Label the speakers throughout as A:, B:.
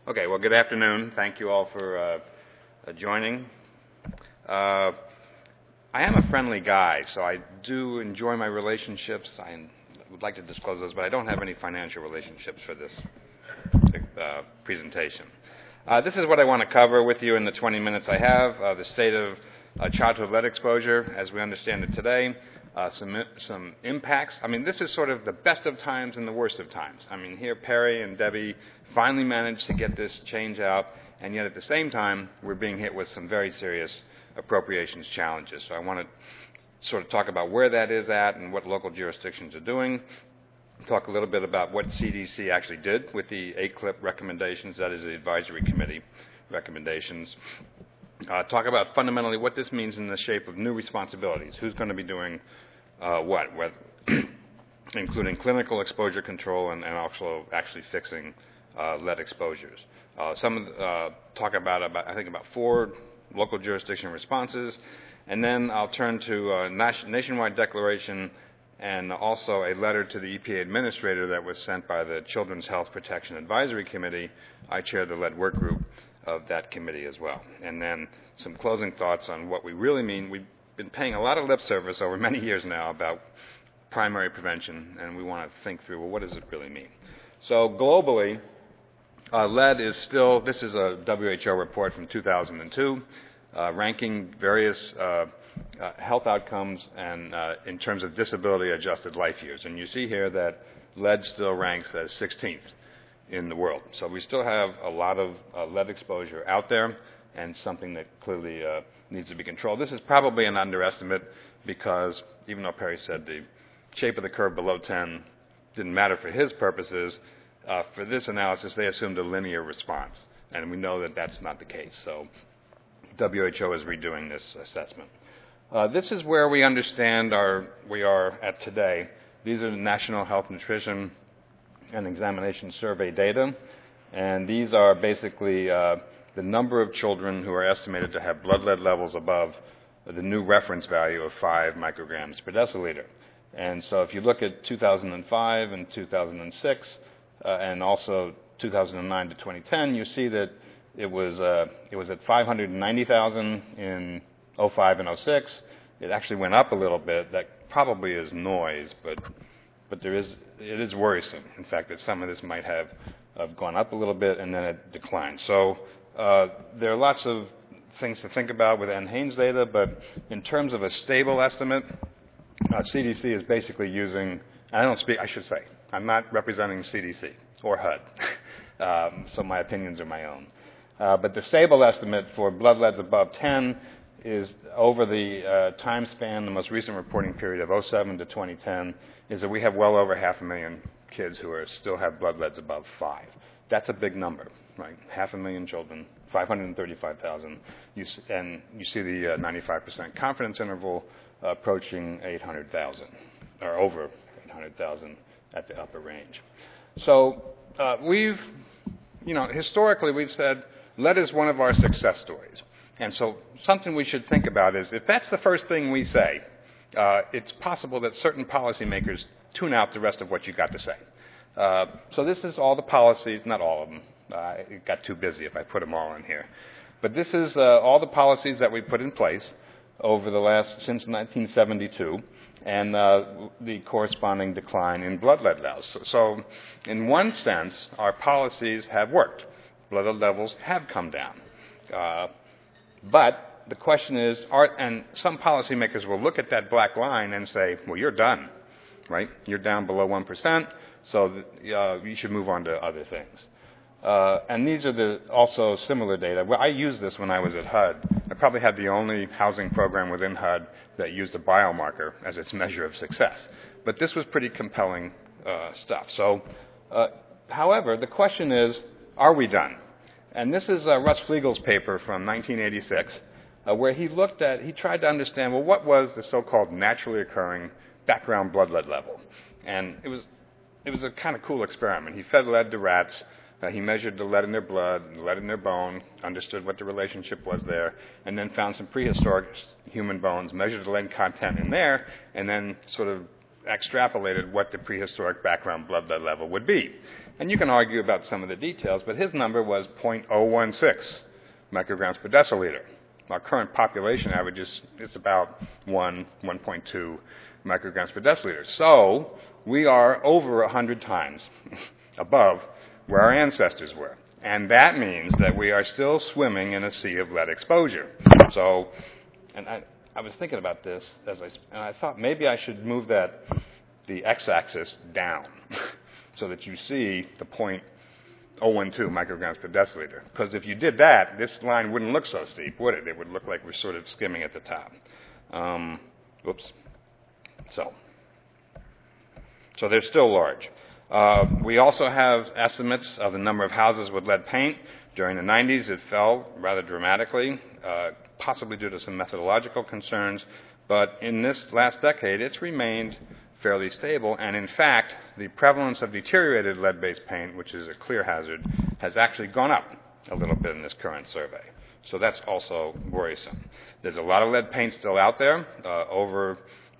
A: Okay, well, good afternoon. Thank you all for joining. I am a friendly guy, so I do enjoy my relationships. I would like to disclose those, but I don't have any financial relationships for this presentation. This is what I want to cover with you in the 20 minutes I have, the state of childhood lead exposure as we understand it today, some impacts. I mean, this is sort of the best of times and the worst of times. I mean, here Perry and Debbie finally managed to get this change out, and yet at the same time, we're being hit with some very serious appropriations challenges. So I want to sort of talk about where that is at and what local jurisdictions are doing, talk a little bit about what CDC actually did with the ACLIP recommendations, that is the advisory committee recommendations, talk about fundamentally what this means in the shape of new responsibilities, who's going to be doing what, including clinical exposure control and also actually fixing lead exposures. Talk about I think about 4 local jurisdiction responses, and then I'll turn to a nationwide declaration and also a letter to the EPA administrator that was sent by the Children's Health Protection Advisory Committee. I chair the lead work group of that committee as well. And then some closing thoughts on what we really mean. We've been paying a lot of lip service over many years now about primary prevention, and we want to think through, well, what does it really mean? So globally, lead is still, this is a WHO report from 2002, ranking various health outcomes and in terms of disability-adjusted life years. And you see here that lead still ranks as 16th in the world. So we still have a lot of lead exposure out there and something that clearly needs to be controlled. This is probably an underestimate because even though Perry said the shape of the curve below 10 didn't matter for his purposes, for this analysis they assumed a linear response. And we know that that's not the case. So WHO is redoing this assessment. This is where we understand we are at today. These are the National Health Nutrition and Examination Survey data, and these are basically the number of children who are estimated to have blood lead levels above the new reference value of 5 micrograms per deciliter. And so if you look at 2005 and 2006, and also 2009 to 2010, you see that it was at 590,000 in 05 and 06. It actually went up a little bit. That probably is noise, but it is worrisome. In fact, that some of this might have gone up a little bit and then it declined. So there are lots of things to think about with NHANES data, but in terms of a stable estimate, CDC is basically using, I'm not representing CDC or HUD, so my opinions are my own. But the stable estimate for blood leads above 10 is over the time span, the most recent reporting period of 07 to 2010, is that we have well over 500,000 kids who still have blood leads above 5. That's a big number, right? 500,000 children, 535,000. And you see the 95% confidence interval approaching 800,000, or over 800,000 at the upper range. So historically we've said lead is one of our success stories. And so something we should think about is if that's the first thing we say, it's possible that certain policymakers tune out the rest of what you got to say. So this is all the policies, not all of them. It got too busy if I put them all in here. But this is all the policies that we put in place over since 1972, and the corresponding decline in blood lead levels. So in one sense, our policies have worked. Blood lead levels have come down. But the question is, and some policymakers will look at that black line and say, well, you're done, right? You're down below 1%, so you should move on to other things. And these are also similar data. Well, I used this when I was at HUD. I probably had the only housing program within HUD that used a biomarker as its measure of success. But this was pretty compelling stuff. So, however, the question is, are we done? And this is Russ Fliegel's paper from 1986, where he tried to understand, well, what was the so-called naturally occurring background blood lead level? And it was a kind of cool experiment. He fed lead to rats. He measured the lead in their blood, the lead in their bone, understood what the relationship was there, and then found some prehistoric human bones, measured the lead content in there, and then sort of extrapolated what the prehistoric background blood lead level would be. And you can argue about some of the details, but his number was 0.016 micrograms per deciliter. Our current population average is about 1.2 micrograms per deciliter. So we are over 100 times above where our ancestors were. And that means that we are still swimming in a sea of lead exposure. So, and I was thinking about this and I thought maybe I should move the x-axis down so that you see the 0.012 micrograms per deciliter. Because if you did that, this line wouldn't look so steep, would it? It would look like we're sort of skimming at the top. Oops. So they're still large. We also have estimates of the number of houses with lead paint. During the 90s, it fell rather dramatically, possibly due to some methodological concerns. But in this last decade, it's remained fairly stable. And in fact, the prevalence of deteriorated lead-based paint, which is a clear hazard, has actually gone up a little bit in this current survey. So that's also worrisome. There's a lot of lead paint still out there, over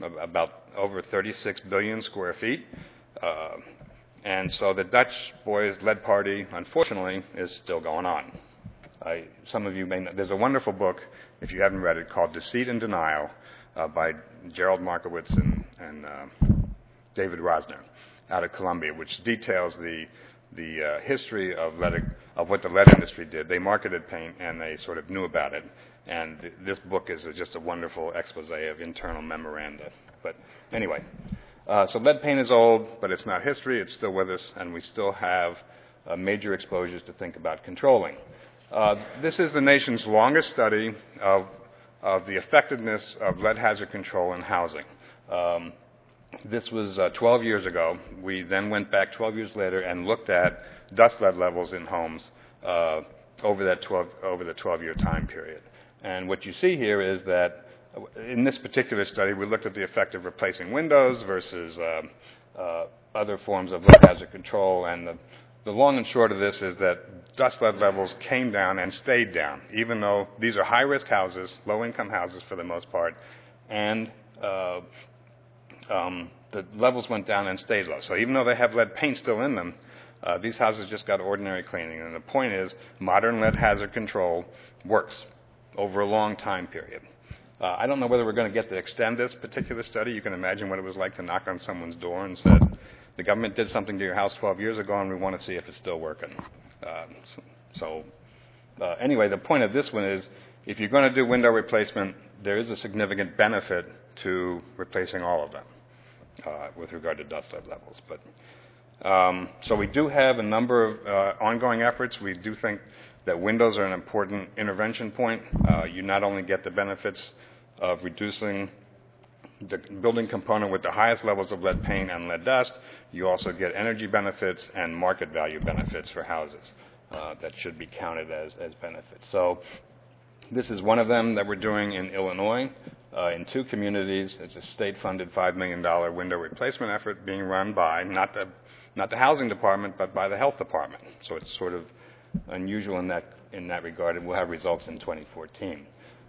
A: 36 billion square feet. And so the Dutch boys' lead party, unfortunately, is still going on. Some of you may know, there's a wonderful book, if you haven't read it, called Deceit and Denial by Gerald Markowitz and David Rosner out of Columbia, which details the history of what the lead industry did. They marketed paint, and they sort of knew about it. And this book is just a wonderful expose of internal memoranda. But anyway, so lead paint is old, but it's not history. It's still with us, and we still have major exposures to think about controlling. This is the nation's longest study of the effectiveness of lead hazard control in housing. This was 12 years ago. We then went back 12 years later and looked at dust lead levels in homes over the 12-year time period. And what you see here is that in this particular study, we looked at the effect of replacing windows versus other forms of lead hazard control. And the long and short of this is that dust lead levels came down and stayed down, even though these are high-risk houses, low-income houses for the most part, and the levels went down and stayed low. So even though they have lead paint still in them, these houses just got ordinary cleaning. And the point is, modern lead hazard control works over a long time period. I don't know whether we're going to get to extend this particular study. You can imagine what it was like to knock on someone's door and said, the government did something to your house 12 years ago, and we want to see if it's still working. Anyway, the point of this one is, if you're going to do window replacement, there is a significant benefit to replacing all of them with regard to dust lead levels. So we do have a number of ongoing efforts. We do think that windows are an important intervention point. You not only get the benefits of reducing the building component with the highest levels of lead paint and lead dust, you also get energy benefits and market value benefits for houses that should be counted as benefits. So this is one of them that we're doing in Illinois in 2 communities. It's a state-funded $5 million window replacement effort being run by not the housing department, but by the health department. So it's sort of unusual in that regard, and we'll have results in 2014.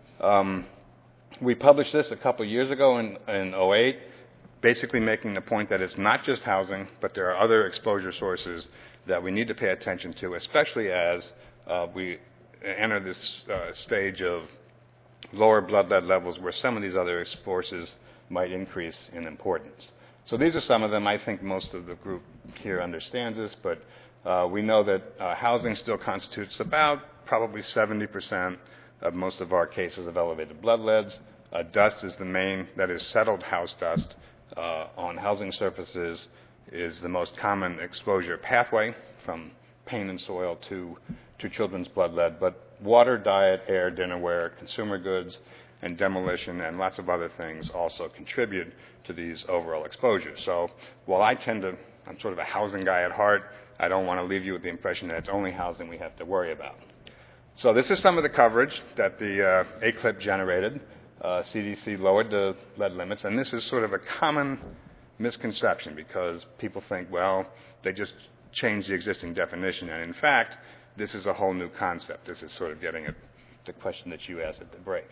A: We published this a couple years ago in 2008, basically making the point that it's not just housing, but there are other exposure sources that we need to pay attention to, especially as we enter this stage of lower blood lead levels where some of these other forces might increase in importance. So these are some of them. I think most of the group here understands this, but we know that housing still constitutes about probably 70% of most of our cases of elevated blood leads. Dust is the main, that is settled house dust on housing surfaces is the most common exposure pathway from paint and soil to children's blood lead. But water, diet, air, dinnerware, consumer goods, and demolition and lots of other things also contribute to these overall exposures. So while I'm sort of a housing guy at heart, I don't want to leave you with the impression that it's only housing we have to worry about. So this is some of the coverage that the ACLIP generated. CDC lowered the lead limits, and this is sort of a common misconception because people think, well, they just changed the existing definition, and in fact, this is a whole new concept. This is sort of getting at the question that you asked at the break.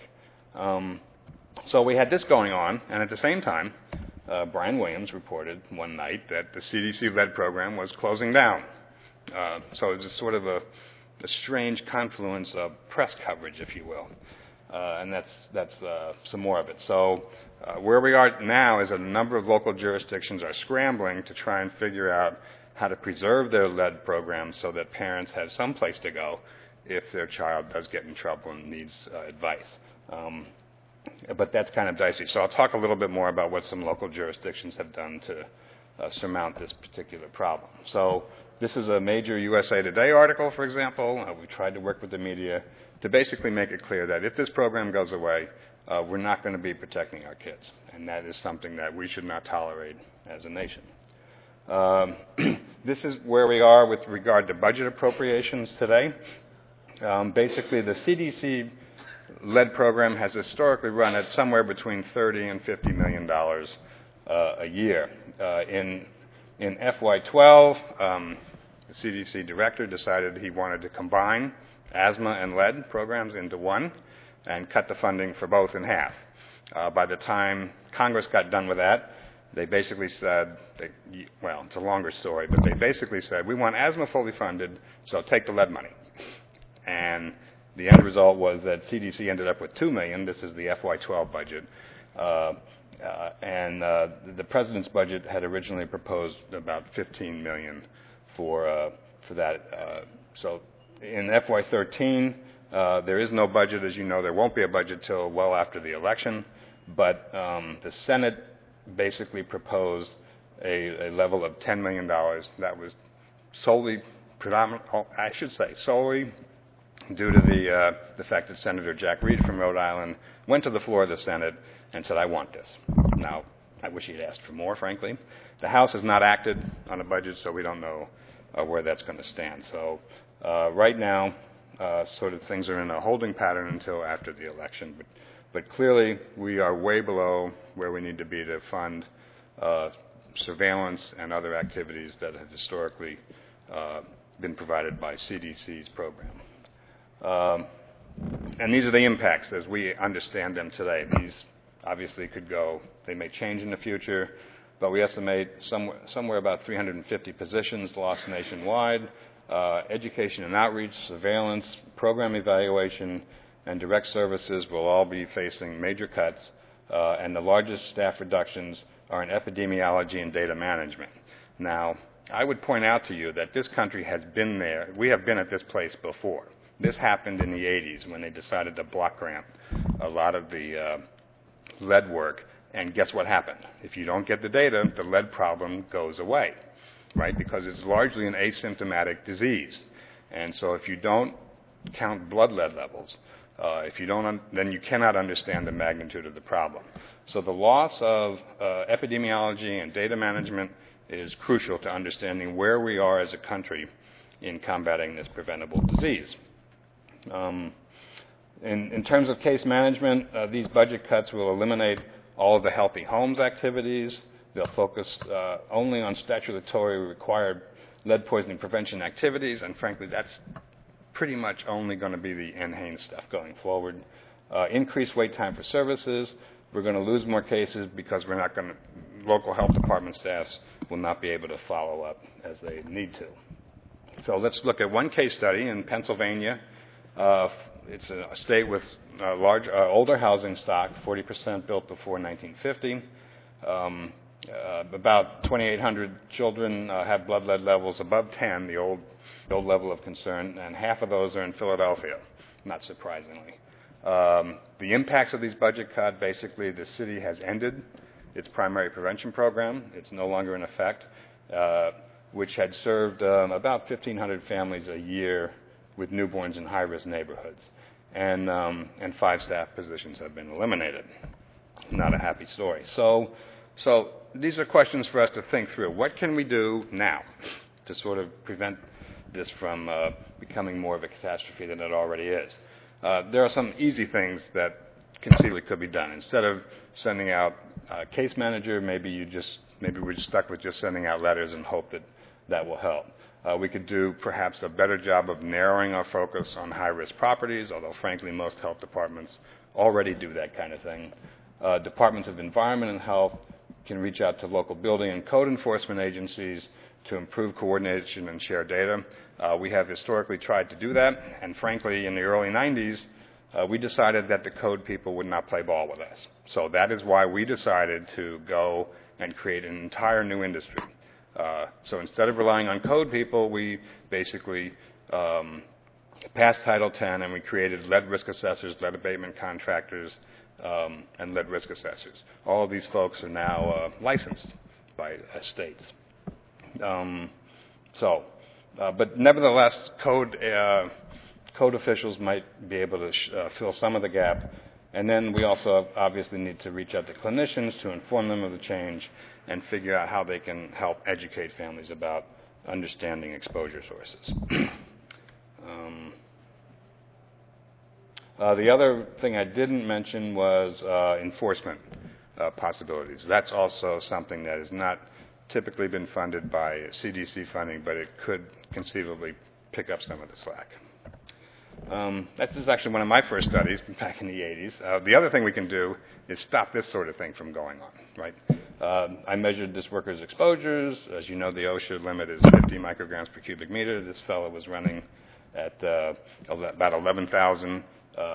A: So we had this going on, and at the same time, Brian Williams reported one night that the CDC lead program was closing down. So it's sort of a strange confluence of press coverage, if you will. And that's some more of it. So where we are now is a number of local jurisdictions are scrambling to try and figure out how to preserve their lead programs so that parents have some place to go if their child does get in trouble and needs advice. But that's kind of dicey. So I'll talk a little bit more about what some local jurisdictions have done to surmount this particular problem. So this is a major USA Today article, for example. We tried to work with the media to basically make it clear that if this program goes away, we're not going to be protecting our kids. And that is something that we should not tolerate as a nation. This is where we are with regard to budget appropriations today. Basically, the CDC lead program has historically run at somewhere between $30 and $50 million a year. In FY12, the CDC director decided he wanted to combine asthma and lead programs into one and cut the funding for both in half. By the time Congress got done with that, they basically said, well, it's a longer story, but they basically said, we want asthma fully funded, so take the lead money. And the end result was that CDC ended up with $2 million. This is the FY12 budget. And the president's budget had originally proposed about $15 million for that. So in FY13, there is no budget. As you know, there won't be a budget till well after the election. But the Senate basically proposed a level of $10 million. That was solely due to the fact that Senator Jack Reed from Rhode Island went to the floor of the Senate and said, I want this. Now, I wish he'd asked for more, frankly. The House has not acted on a budget, so we don't know where that's going to stand. So right now, sort of things are in a holding pattern until after the election. But clearly, we are way below where we need to be to fund surveillance and other activities that have historically been provided by CDC's program. And these are the impacts as we understand them today. These obviously could go, they may change in the future, but we estimate somewhere about 350 positions lost nationwide. Education and outreach, surveillance, program evaluation, and direct services will all be facing major cuts, and the largest staff reductions are in epidemiology and data management. Now, I would point out to you that this country has been there. We have been at this place before. This happened in the 80s when they decided to block grant a lot of the lead work, and guess what happened? If you don't get the data, the lead problem goes away, right? Because it's largely an asymptomatic disease. And so if you don't count blood lead levels, then you cannot understand the magnitude of the problem. So the loss of epidemiology and data management is crucial to understanding where we are as a country in combating this preventable disease. In terms of case management, these budget cuts will eliminate all of the Healthy Homes activities. They'll focus only on statutorily required lead poisoning prevention activities, and frankly, that's pretty much only going to be the NHANES stuff going forward. Increased wait time for services. We're going to lose more cases because local health department staffs will not be able to follow up as they need to. So let's look at one case study in Pennsylvania. It's a state with large, older housing stock, 40% built before 1950. About 2,800 children have blood lead levels above 10, the old level of concern, and half of those are in Philadelphia, not surprisingly. The impacts of these budget cuts, basically the city has ended its primary prevention program. It's no longer in effect, which had served about 1,500 families a year with newborns in high-risk neighborhoods. And 5 staff positions have been eliminated. Not a happy story. So these are questions for us to think through. What can we do now to sort of prevent this from becoming more of a catastrophe than it already is? There are some easy things that conceivably could be done. Instead of sending out a case manager, maybe we're stuck with just sending out letters and hope that will help. We could do perhaps a better job of narrowing our focus on high-risk properties, although frankly most health departments already do that kind of thing. Departments of Environment and Health can reach out to local building and code enforcement agencies to improve coordination and share data. We have historically tried to do that, and frankly, in the early 90s, we decided that the code people would not play ball with us. So that is why we decided to go and create an entire new industry. So instead of relying on code people, we basically passed Title X, and we created lead risk assessors, lead abatement contractors, and lead risk assessors. All of these folks are now licensed by states. But nevertheless, code officials might be able to fill some of the gap. And then we also obviously need to reach out to clinicians to inform them of the change and figure out how they can help educate families about understanding exposure sources. The other thing I didn't mention was enforcement possibilities. That's also something that has not typically been funded by CDC funding, but it could conceivably pick up some of the slack. This is actually one of my first studies back in the 80s. The other thing we can do is stop this sort of thing from going on, right? I measured this worker's exposures. As you know, the OSHA limit is 50 micrograms per cubic meter. This fellow was running at about 11,000.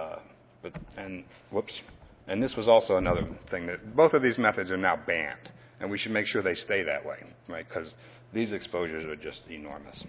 A: And this was also another thing that both of these methods are now banned, and we should make sure they stay that way, right? Because these exposures are just enormous.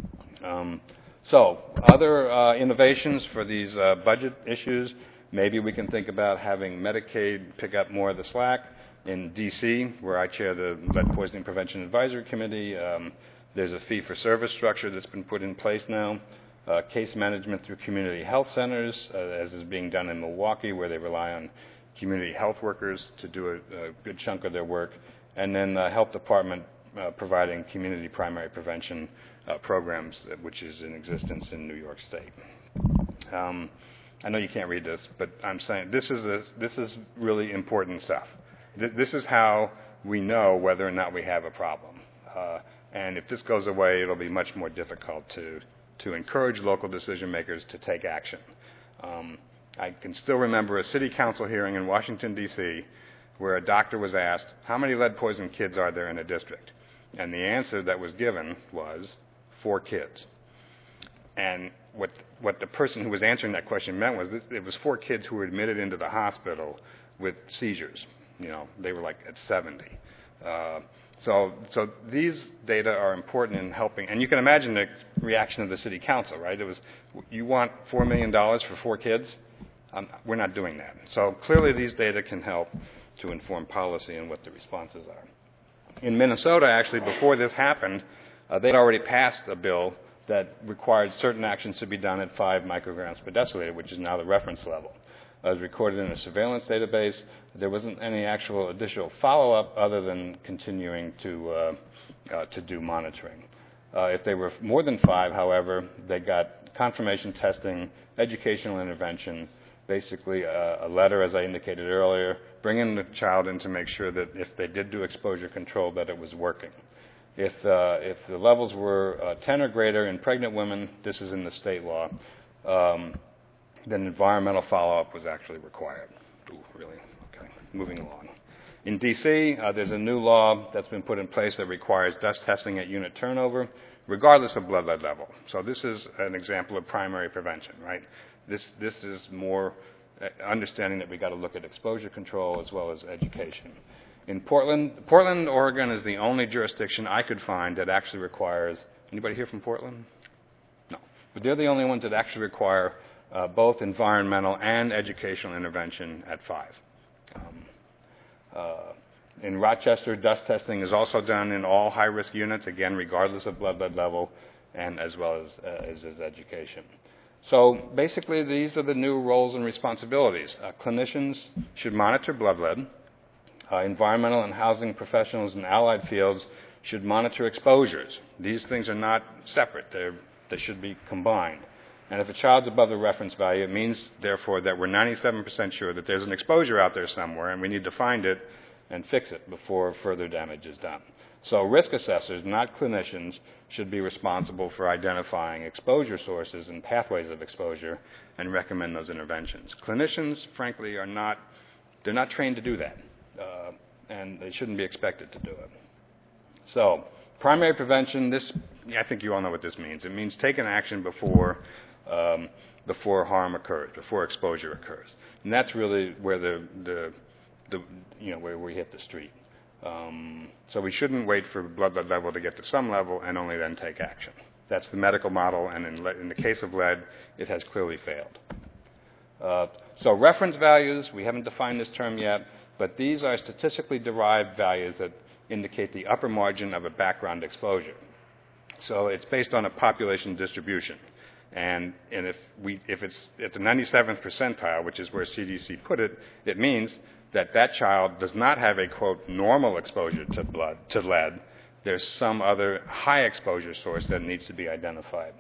A: So other innovations for these budget issues, maybe we can think about having Medicaid pick up more of the slack. In D.C., where I chair the Lead Poisoning Prevention Advisory Committee, there's a fee-for-service structure that's been put in place now. Case management through community health centers, as is being done in Milwaukee, where they rely on community health workers to do a good chunk of their work. And then the health department providing community primary prevention programs, which is in existence in New York State. I know you can't read this, but I'm saying this is really important stuff. This is how we know whether or not we have a problem. And if this goes away, it'll be much more difficult to encourage local decision makers to take action. I can still remember a city council hearing in Washington, D.C., where a doctor was asked, how many lead-poisoned kids are there in a district? And the answer that was given was 4 kids. And what the person who was answering that question meant was that it was 4 kids who were admitted into the hospital with seizures. You know, they were like at 70. So these data are important in helping, and you can imagine the reaction of the city council, right? It was, you want $4 million for 4 kids? We're not doing that. So clearly these data can help to inform policy and what the responses are. In Minnesota, actually, before this happened, they'd already passed a bill that required certain actions to be done at 5 micrograms per deciliter, which is now the reference level. It was recorded in a surveillance database. There wasn't any actual additional follow-up other than continuing to do monitoring. If they were more than 5, however, they got confirmation testing, educational intervention, basically a letter, as I indicated earlier, bringing the child in to make sure that if they did do exposure control, that it was working. If the levels were 10 or greater in pregnant women, this is in the state law, then environmental follow-up was actually required. Ooh, really? Okay, moving along. In D.C., there's a new law that's been put in place that requires dust testing at unit turnover, regardless of blood lead level. So this is an example of primary prevention, right? This is more understanding that we got to look at exposure control as well as education. In Portland, Oregon is the only jurisdiction I could find that actually requires, anybody here from Portland? No. But they're the only ones that actually require both environmental and educational intervention at 5. In Rochester, dust testing is also done in all high-risk units, again, regardless of blood lead level, and as well as education. So basically, these are the new roles and responsibilities. Clinicians should monitor blood lead. Environmental and housing professionals in allied fields should monitor exposures. These things are not separate. They should be combined. And if a child's above the reference value, it means, therefore, that we're 97% sure that there's an exposure out there somewhere, and we need to find it and fix it before further damage is done. So risk assessors, not clinicians, should be responsible for identifying exposure sources and pathways of exposure and recommend those interventions. Clinicians, frankly, they're not trained to do that, and they shouldn't be expected to do it. So primary prevention, I think you all know what this means. It means taking action before harm occurs, before exposure occurs. And that's really where where we hit the street. So we shouldn't wait for blood level to get to some level and only then take action. That's the medical model, and in the case of lead, it has clearly failed. So reference values, we haven't defined this term yet, but these are statistically derived values that indicate the upper margin of a background exposure. So it's based on a population distribution. And if it's at the 97th percentile, which is where CDC put it, it means that child does not have a, quote, normal exposure to lead. There's some other high exposure source that needs to be identified.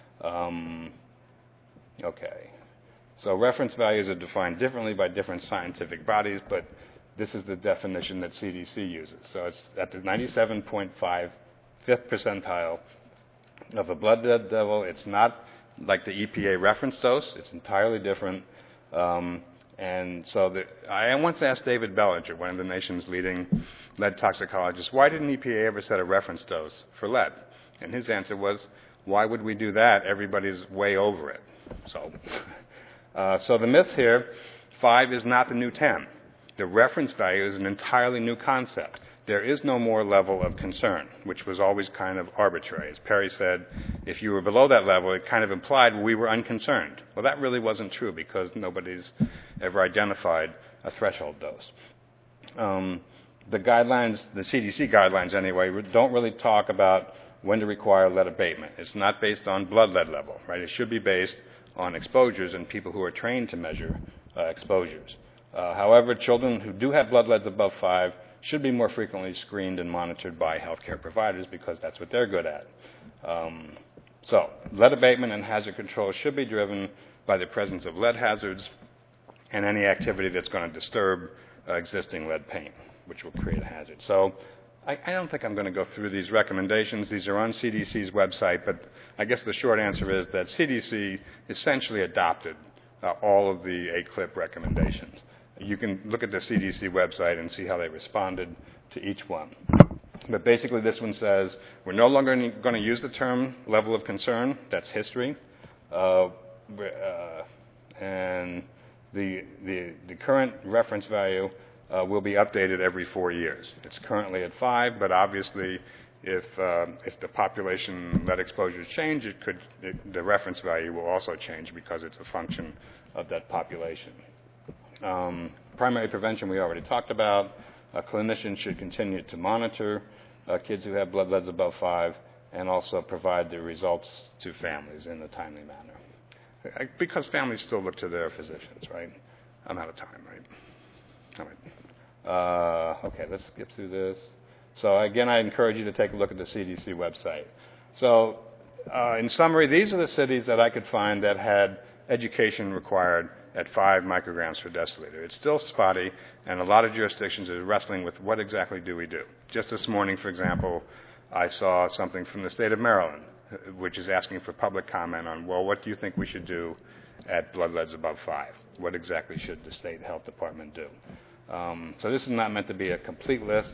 A: Okay. So reference values are defined differently by different scientific bodies, but this is the definition that CDC uses. So it's at the 97.5 fifth percentile of a blood lead level. It's not like the EPA reference dose. It's entirely different. And so I once asked David Bellinger, one of the nation's leading lead toxicologists, why didn't EPA ever set a reference dose for lead? And his answer was, why would we do that? Everybody's way over it. So the myth here, 5 is not the new 10. The reference value is an entirely new concept. There is no more level of concern, which was always kind of arbitrary. As Perry said, if you were below that level, it kind of implied we were unconcerned. Well, that really wasn't true because nobody's ever identified a threshold dose. The guidelines, the CDC guidelines anyway, don't really talk about when to require lead abatement. It's not based on blood lead level, right? It should be based on exposures and people who are trained to measure exposures. However, children who do have blood leads above 5 should be more frequently screened and monitored by healthcare providers because that's what they're good at. So lead abatement and hazard control should be driven by the presence of lead hazards and any activity that's going to disturb existing lead paint, which will create a hazard. So I don't think I'm going to go through these recommendations. These are on CDC's website, but I guess the short answer is that CDC essentially adopted all of the ACLIP recommendations. You can look at the CDC website and see how they responded to each one. But basically this one says we're no longer going to use the term level of concern. That's history. And the current reference value will be updated every 4 years. It's currently at 5, but obviously if the population lead exposures change, the reference value will also change because it's a function of that population. Primary prevention we already talked about. Clinicians should continue to monitor kids who have blood leads above 5 and also provide the results to families in a timely manner. Because families still look to their physicians, right? I'm out of time, right? All right. Okay, let's get through this. So again, I encourage you to take a look at the CDC website. So in summary, these are the cities that I could find that had education required at 5 micrograms per deciliter. It's still spotty, and a lot of jurisdictions are wrestling with what exactly do we do. Just this morning, for example, I saw something from the state of Maryland, which is asking for public comment on, well, what do you think we should do at blood leads above 5? What exactly should the state health department do? So this is not meant to be a complete list.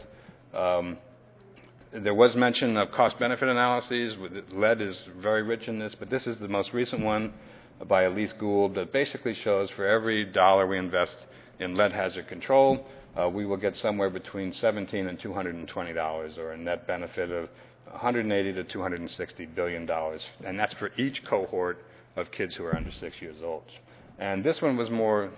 A: There was mention of cost-benefit analyses. Lead is very rich in this, but this is the most recent one by Elise Gould that basically shows for every dollar we invest in lead hazard control, we will get somewhere between $17 and $220, or a net benefit of $180 to $260 billion, and that's for each cohort of kids who are under 6 years old. And this one was more,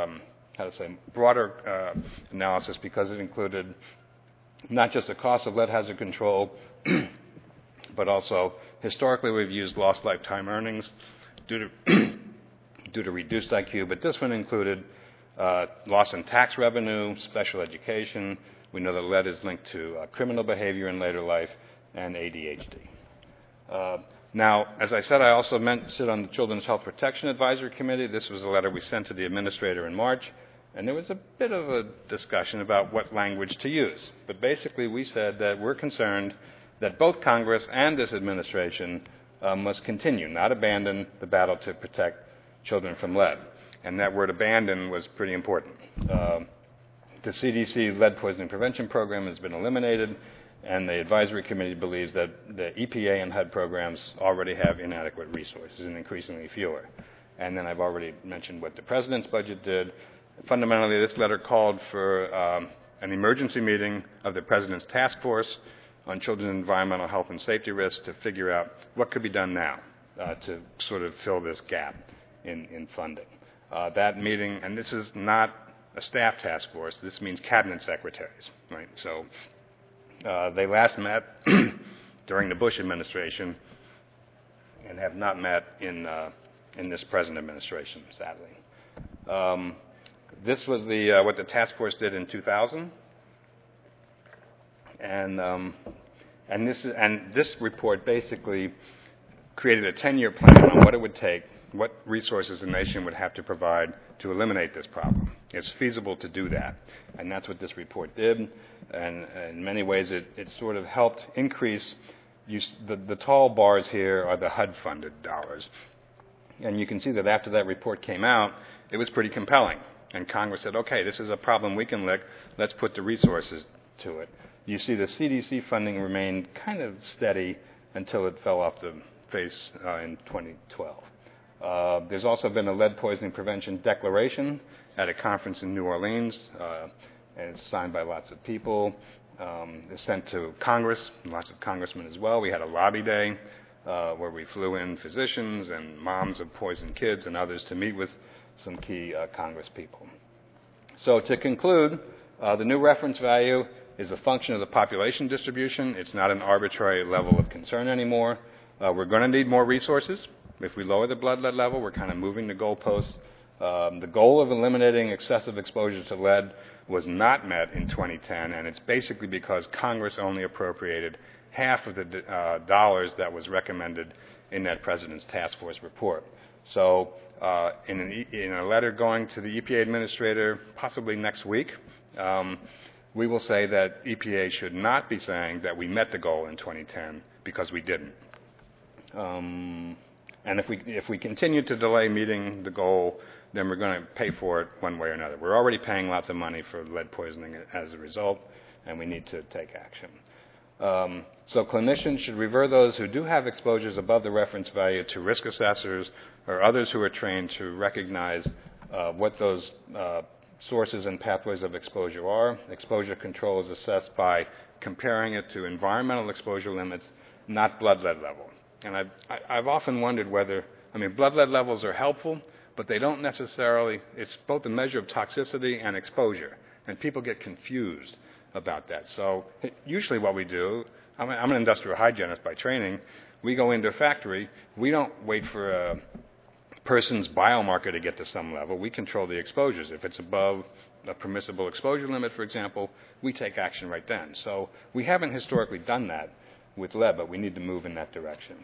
A: broader analysis because it included not just the cost of lead hazard control, but also historically we've used lost lifetime earnings due to reduced IQ, but this one included loss in tax revenue, special education. We know that lead is linked to criminal behavior in later life and ADHD. Now, as I said, I also sit on the Children's Health Protection Advisory Committee. This was a letter we sent to the administrator in March, and there was a bit of a discussion about what language to use. But basically we said that we're concerned that both Congress and this administration must continue, not abandon the battle to protect children from lead. And that word abandon was pretty important. The CDC lead poisoning prevention program has been eliminated, and the advisory committee believes that the EPA and HUD programs already have inadequate resources and increasingly fewer. And then I've already mentioned what the President's budget did. Fundamentally, this letter called for an emergency meeting of the President's task force on children's environmental health and safety risks to figure out what could be done now to sort of fill this gap in funding. That meeting, and this is not a staff task force, this means cabinet secretaries, right? So they last met during the Bush administration and have not met in this present administration, sadly. This was what the task force did in 2000, and this report basically created a 10-year plan on what it would take, what resources the nation would have to provide to eliminate this problem. It's feasible to do that, and that's what this report did. And in many ways, it sort of helped increase. The tall bars here are the HUD-funded dollars, and you can see that after that report came out, it was pretty compelling. And Congress said, okay, this is a problem we can lick. Let's put the resources to it. You see the CDC funding remained kind of steady until it fell off the face in 2012. There's also been a lead poisoning prevention declaration at a conference in New Orleans, and it's signed by lots of people. It's sent to Congress, lots of congressmen as well. We had a lobby day where we flew in physicians and moms of poisoned kids and others to meet with some key Congress people. So to conclude, the new reference value is a function of the population distribution. It's not an arbitrary level of concern anymore. We're going to need more resources. If we lower the blood lead level, we're kind of moving the goalposts. The goal of eliminating excessive exposure to lead was not met in 2010, and it's basically because Congress only appropriated half of the dollars that was recommended in that President's task force report. So in a letter going to the EPA administrator, possibly next week, we will say that EPA should not be saying that we met the goal in 2010 because we didn't. And if we continue to delay meeting the goal, then we're going to pay for it one way or another. We're already paying lots of money for lead poisoning as a result, and we need to take action. So clinicians should refer those who do have exposures above the reference value to risk assessors or others who are trained to recognize what those sources and pathways of exposure are. Exposure control is assessed by comparing it to environmental exposure limits, not blood lead level. And I've often wondered whether, blood lead levels are helpful, but they don't necessarily, it's both a measure of toxicity and exposure, and people get confused about that. So usually what we do, I'm an industrial hygienist by training, we go into a factory, we don't wait for a person's biomarker to get to some level, we control the exposures. If it's above a permissible exposure limit, for example, we take action right then. So we haven't historically done that with lead, but we need to move in that direction.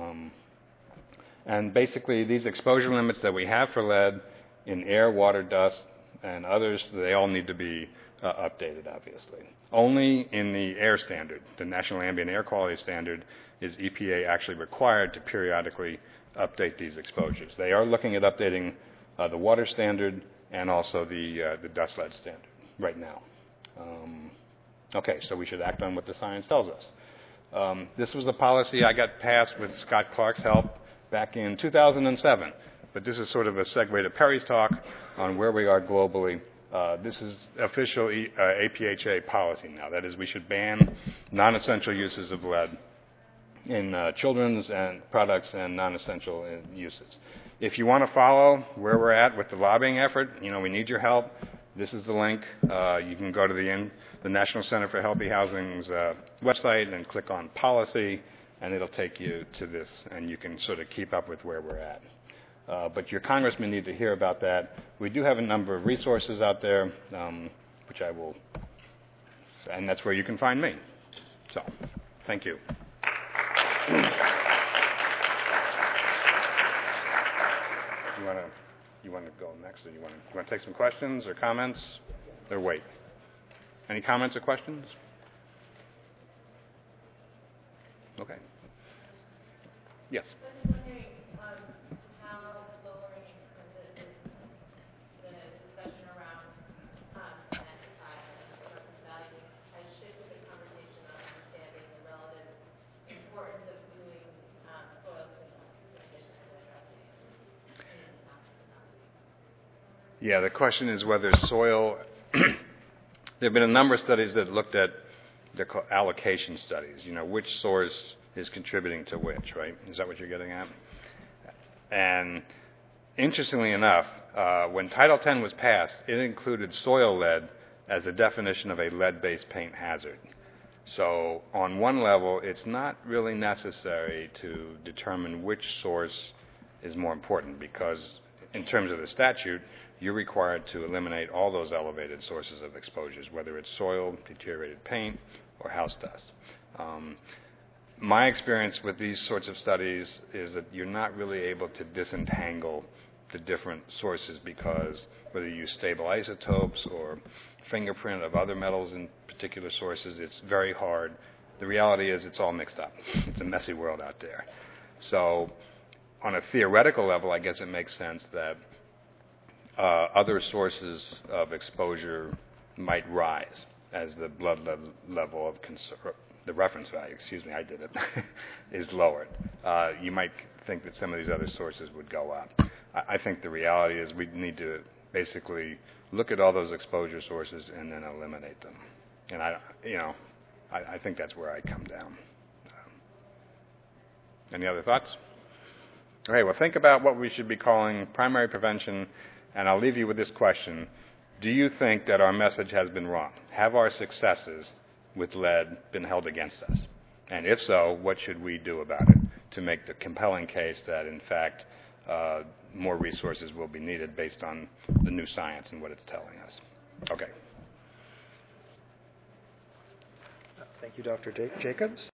A: And basically, these exposure limits that we have for lead in air, water, dust, and others, they all need to be updated, obviously. Only in the air standard, the National Ambient Air Quality Standard, is EPA actually required to periodically update these exposures. They are looking at updating the water standard and also the dust lead standard right now. Okay, so we should act on what the science tells us. This was a policy I got passed with Scott Clark's help back in 2007, but this is sort of a segue to Perry's talk on where we are globally. This is official APHA policy now. That is, we should ban non-essential uses of lead in children's and products and non-essential uses. If you want to follow where we're at with the lobbying effort, we need your help. This is the link. You can go to the National Center for Healthy Housing's website and click on policy, and it'll take you to this, and you can sort of keep up with where we're at. But your congressmen need to hear about that. We do have a number of resources out there, which I will, and that's where you can find me. So, thank you. You want to go next, or you want to take some questions or comments, or wait? Any comments or questions? Okay. Yes. Yeah, the question is whether soil. There have been a number of studies that looked at they're called allocation studies. You know, which source is contributing to which, right? Is that what you're getting at? And interestingly enough, when Title X was passed, it included soil lead as a definition of a lead-based paint hazard. So on one level, it's not really necessary to determine which source is more important, because in terms of the statute, you're required to eliminate all those elevated sources of exposures, whether it's soil, deteriorated paint, or house dust. My experience with these sorts of studies is that you're not really able to disentangle the different sources, because whether you use stable isotopes or fingerprint of other metals in particular sources, it's very hard. The reality is it's all mixed up. It's a messy world out there. So on a theoretical level, I guess it makes sense that other sources of exposure might rise as the blood level of the reference value, I did it, is lowered. You might think that some of these other sources would go up. I think the reality is we need to basically look at all those exposure sources and then eliminate them. And I think that's where I come down. Any other thoughts? Okay, well, think about what we should be calling primary prevention, and I'll leave you with this question. Do you think that our message has been wrong? Have our successes with lead been held against us? And if so, what should we do about it to make the compelling case that, in fact, more resources will be needed based on the new science and what it's telling us? Okay.
B: Thank you, Dr. Jacobs.